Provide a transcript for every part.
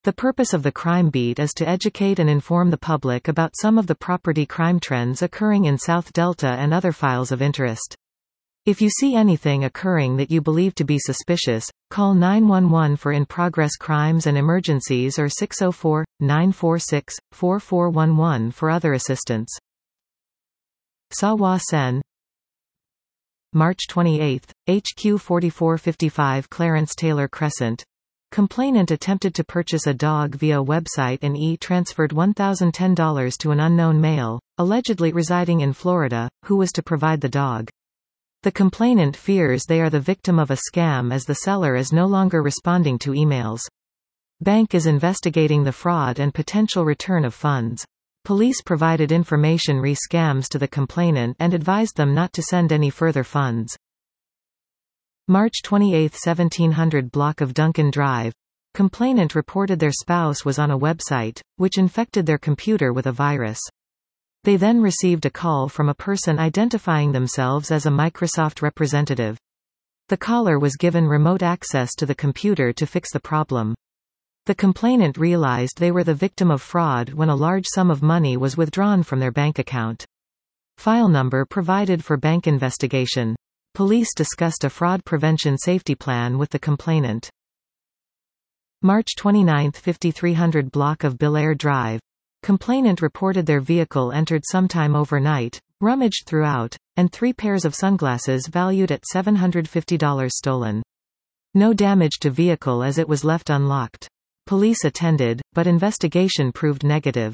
The purpose of the Crime Beat is to educate and inform the public about some of the property crime trends occurring in South Delta and other files of interest. If you see anything occurring that you believe to be suspicious, call 911 for in-progress crimes and emergencies or 604-946-4411 for other assistance. Sawa Sen. March 28, HQ 4455 Clarence Taylor Crescent. Complainant attempted to purchase a dog via website and transferred $1,010 to an unknown male, allegedly residing in Florida, who was to provide the dog. The complainant fears they are the victim of a scam as the seller is no longer responding to emails. Bank is investigating the fraud and potential return of funds. Police provided information re scams to the complainant and advised them not to send any further funds. March 28, 1700 block of Duncan Drive. Complainant reported their spouse was on a website, which infected their computer with a virus. They then received a call from a person identifying themselves as a Microsoft representative. The caller was given remote access to the computer to fix the problem. The complainant realized they were the victim of fraud when a large sum of money was withdrawn from their bank account. File number provided for bank investigation. Police discussed a fraud prevention safety plan with the complainant. March 29, 5300 block of Belair Drive. Complainant reported their vehicle entered sometime overnight, rummaged throughout, and 3 pairs of sunglasses valued at $750 stolen. No damage to vehicle as it was left unlocked. Police attended, but investigation proved negative.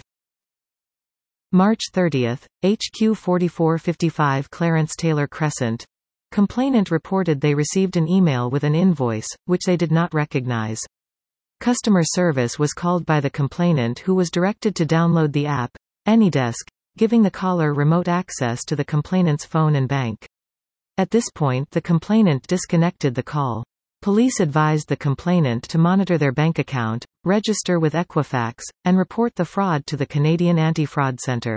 March 30, HQ 4455 Clarence Taylor Crescent. Complainant reported they received an email with an invoice, which they did not recognize. Customer service was called by the complainant, who was directed to download the app, AnyDesk, giving the caller remote access to the complainant's phone and bank. At this point the complainant disconnected the call. Police advised the complainant to monitor their bank account, register with Equifax, and report the fraud to the Canadian Anti-Fraud Centre.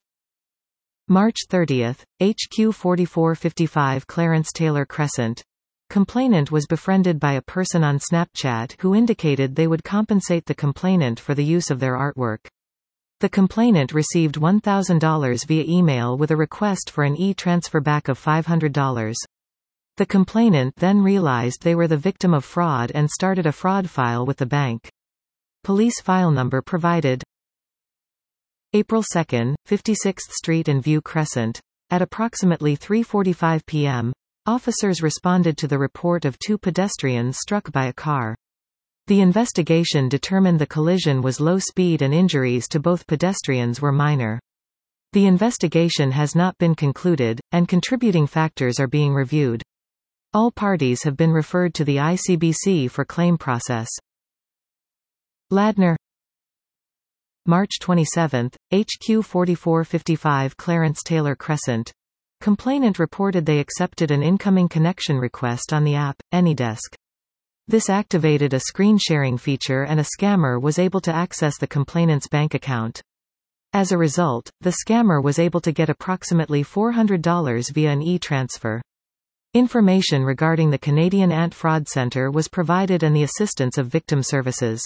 March 30, HQ 4455 Clarence Taylor Crescent. Complainant was befriended by a person on Snapchat who indicated they would compensate the complainant for the use of their artwork. The complainant received $1,000 via email with a request for an e-transfer back of $500. The complainant then realized they were the victim of fraud and started a fraud file with the bank. Police file number provided. April 2, 56th Street and View Crescent. At approximately 3:45 p.m., officers responded to the report of 2 pedestrians struck by a car. The investigation determined the collision was low speed and injuries to both pedestrians were minor. The investigation has not been concluded, and contributing factors are being reviewed. All parties have been referred to the ICBC for claim process. Ladner. March 27, HQ 4455 Clarence Taylor Crescent. Complainant reported they accepted an incoming connection request on the app, AnyDesk. This activated a screen sharing feature and a scammer was able to access the complainant's bank account. As a result, the scammer was able to get approximately $400 via an e-transfer. Information regarding the Canadian Anti-Fraud Centre was provided and the assistance of victim services.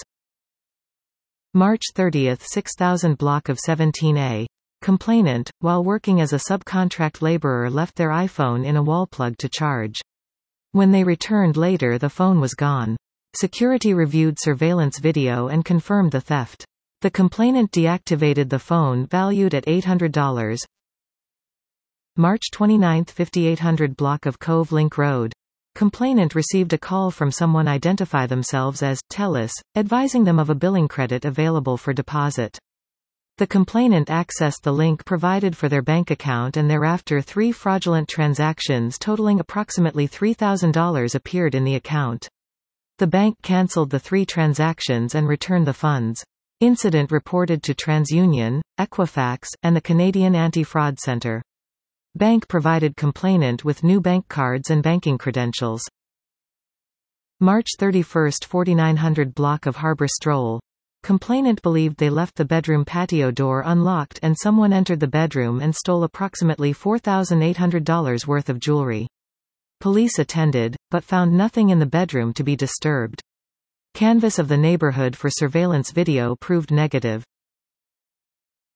March 30, 6000 block of 17A. Complainant, while working as a subcontract laborer, left their iPhone in a wall plug to charge. When they returned later, the phone was gone. Security reviewed surveillance video and confirmed the theft. The complainant deactivated the phone valued at $800. March 29, 5800 block of Cove Link Road. Complainant received a call from someone identify themselves as TELUS, advising them of a billing credit available for deposit. The complainant accessed the link provided for their bank account and thereafter 3 fraudulent transactions totaling approximately $3,000 appeared in the account. The bank cancelled the 3 transactions and returned the funds. Incident reported to TransUnion, Equifax, and the Canadian Anti-Fraud Centre. Bank provided complainant with new bank cards and banking credentials. March 31, 4900 block of Harbour Stroll. Complainant believed they left the bedroom patio door unlocked and someone entered the bedroom and stole approximately $4,800 worth of jewelry. Police attended, but found nothing in the bedroom to be disturbed. Canvass of the neighborhood for surveillance video proved negative.